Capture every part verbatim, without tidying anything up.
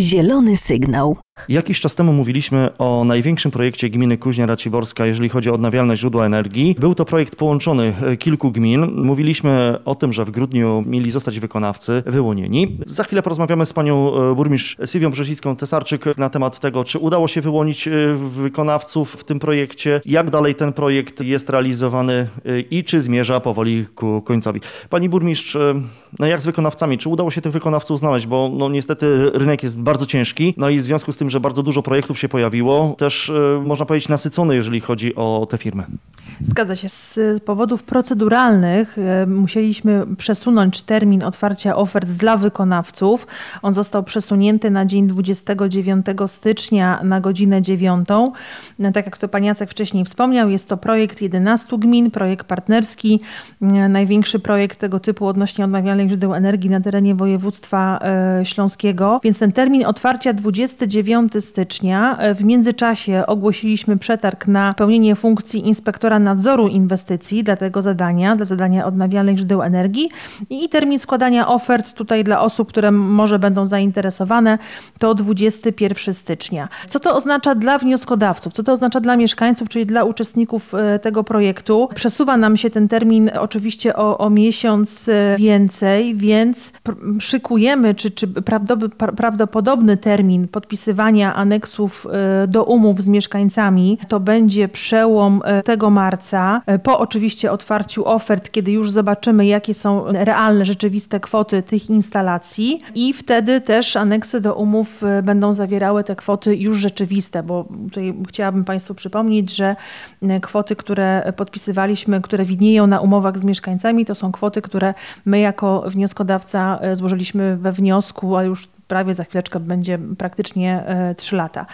Zielony sygnał. Jakiś czas temu mówiliśmy o największym projekcie gminy Kuźnia Raciborska, jeżeli chodzi o odnawialne źródła energii. Był to projekt połączony kilku gmin. Mówiliśmy o tym, że w grudniu mieli zostać wykonawcy wyłonieni. Za chwilę porozmawiamy z panią burmistrz Sylwią Brzezicką-Tesarczyk na temat tego, czy udało się wyłonić wykonawców w tym projekcie, jak dalej ten projekt jest realizowany i czy zmierza powoli ku końcowi. Pani burmistrz, no jak z wykonawcami? Czy udało się tych wykonawców znaleźć? Bo no niestety rynek jest bardzo ciężki, no i w związku z tym, że bardzo dużo projektów się pojawiło, też można powiedzieć nasycony, jeżeli chodzi o te firmy. Zgadza się. Z powodów proceduralnych musieliśmy przesunąć termin otwarcia ofert dla wykonawców. On został przesunięty na dzień dwudziestego dziewiątego stycznia na godzinę dziewiątą. Tak jak to pan Jacek wcześniej wspomniał, jest to projekt jedenastu gmin, projekt partnerski, największy projekt tego typu odnośnie odnawialnych źródeł energii na terenie województwa śląskiego. Więc ten termin otwarcia dwudziestego dziewiątego stycznia. W międzyczasie ogłosiliśmy przetarg na pełnienie funkcji inspektora nadzoru inwestycji dla tego zadania, dla zadania odnawialnych źródeł energii i termin składania ofert tutaj dla osób, które może będą zainteresowane, to dwudziestego pierwszego stycznia. Co to oznacza dla wnioskodawców? Co to oznacza dla mieszkańców, czyli dla uczestników tego projektu? Przesuwa nam się ten termin oczywiście o, o miesiąc więcej, więc szykujemy, czy, czy prawdopodobny termin podpisywania aneksów do umów z mieszkańcami to będzie przełom tego marca, po oczywiście otwarciu ofert, kiedy już zobaczymy, jakie są realne, rzeczywiste kwoty tych instalacji i wtedy też aneksy do umów będą zawierały te kwoty już rzeczywiste, bo tutaj chciałabym Państwu przypomnieć, że kwoty, które podpisywaliśmy, które widnieją na umowach z mieszkańcami, to są kwoty, które my jako wnioskodawca złożyliśmy we wniosku, a już prawie za chwileczkę będzie praktycznie trzy lata.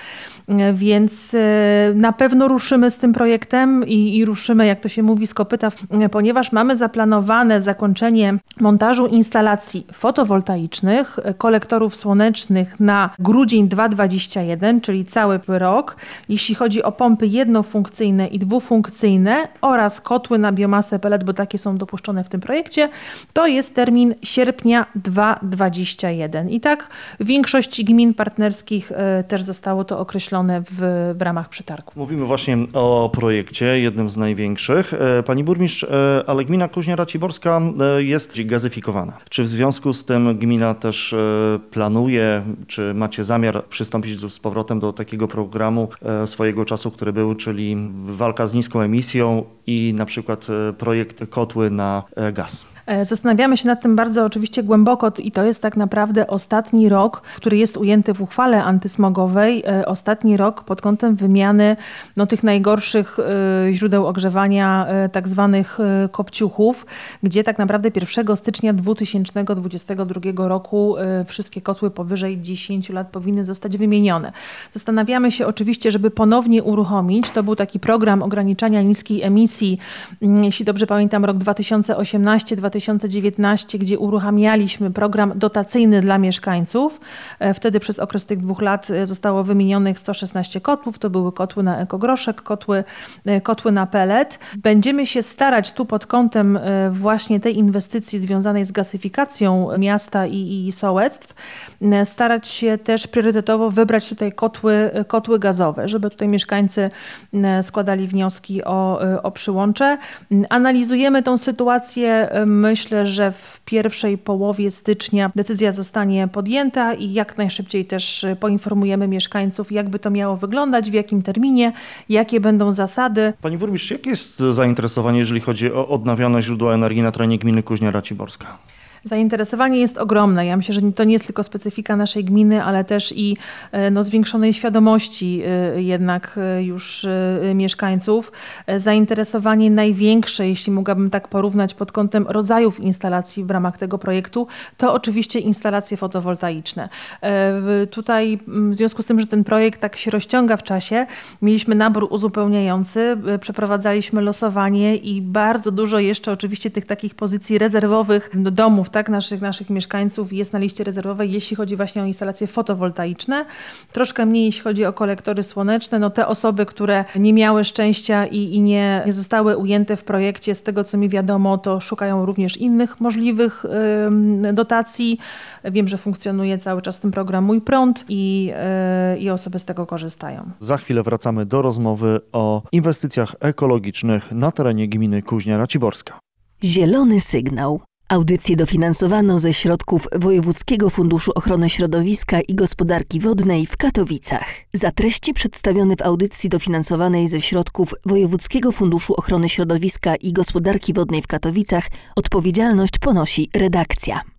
Więc na pewno ruszymy z tym projektem i, i ruszymy, jak to się mówi, z kopyta, ponieważ mamy zaplanowane zakończenie montażu instalacji fotowoltaicznych, kolektorów słonecznych na grudzień dwa tysiące dwudziesty pierwszy, czyli cały rok. Jeśli chodzi o pompy jednofunkcyjne i dwufunkcyjne oraz kotły na biomasę pellet, bo takie są dopuszczone w tym projekcie, to jest termin sierpnia dwa tysiące dwudziesty pierwszy. I tak w większości gmin partnerskich też zostało to określone w, w ramach przetargu. Mówimy właśnie o projekcie, jednym z największych. Pani burmistrz, ale gmina Kuźnia Raciborska jest gazyfikowana. Czy w związku z tym gmina też planuje, czy macie zamiar przystąpić z powrotem do takiego programu swojego czasu, który był, czyli walka z niską emisją i na przykład projekt kotły na gaz? Zastanawiamy się nad tym bardzo oczywiście głęboko i to jest tak naprawdę ostatni rok, który jest ujęty w uchwale antysmogowej, ostatni rok pod kątem wymiany no, tych najgorszych źródeł ogrzewania, tak zwanych kopciuchów, gdzie tak naprawdę pierwszego stycznia dwa tysiące dwudziestego drugiego roku wszystkie kotły powyżej dziesięciu lat powinny zostać wymienione. Zastanawiamy się oczywiście, żeby ponownie uruchomić, to był taki program ograniczania niskiej emisji, jeśli dobrze pamiętam, rok dwa tysiące osiemnasty dwa tysiące dziewiętnasty, gdzie uruchamialiśmy program dotacyjny dla mieszkańców. Wtedy przez okres tych dwóch lat zostało wymienionych sto szesnaście kotłów. To były kotły na ekogroszek, kotły, kotły na pellet. Będziemy się starać tu pod kątem właśnie tej inwestycji związanej z gazyfikacją miasta i, i sołectw, starać się też priorytetowo wybrać tutaj kotły, kotły gazowe, żeby tutaj mieszkańcy składali wnioski o, o przyłącze. Analizujemy tą sytuację. Myślę, że w pierwszej połowie stycznia decyzja zostanie podjęta i jak najszybciej też poinformujemy mieszkańców, jak by to miało wyglądać, w jakim terminie, jakie będą zasady. Pani burmistrz, jakie jest zainteresowanie, jeżeli chodzi o odnawialne źródła energii na terenie gminy Kuźnia Raciborska? Zainteresowanie jest ogromne. Ja myślę, że to nie jest tylko specyfika naszej gminy, ale też i no, zwiększonej świadomości jednak już mieszkańców. Zainteresowanie największe, jeśli mogłabym tak porównać pod kątem rodzajów instalacji w ramach tego projektu, to oczywiście instalacje fotowoltaiczne. Tutaj w związku z tym, że ten projekt tak się rozciąga w czasie, mieliśmy nabór uzupełniający, przeprowadzaliśmy losowanie i bardzo dużo jeszcze oczywiście tych takich pozycji rezerwowych do domów milionów tak, naszych, naszych mieszkańców jest na liście rezerwowej, jeśli chodzi właśnie o instalacje fotowoltaiczne. Troszkę mniej, jeśli chodzi o kolektory słoneczne. No te osoby, które nie miały szczęścia i, i nie, nie zostały ujęte w projekcie, z tego co mi wiadomo, to szukają również innych możliwych y, dotacji. Wiem, że funkcjonuje cały czas ten program Mój Prąd i, y, i osoby z tego korzystają. Za chwilę wracamy do rozmowy o inwestycjach ekologicznych na terenie gminy Kuźnia Raciborska. Zielony sygnał. Audycję dofinansowano ze środków Wojewódzkiego Funduszu Ochrony Środowiska i Gospodarki Wodnej w Katowicach. Za treści przedstawione w audycji dofinansowanej ze środków Wojewódzkiego Funduszu Ochrony Środowiska i Gospodarki Wodnej w Katowicach odpowiedzialność ponosi redakcja.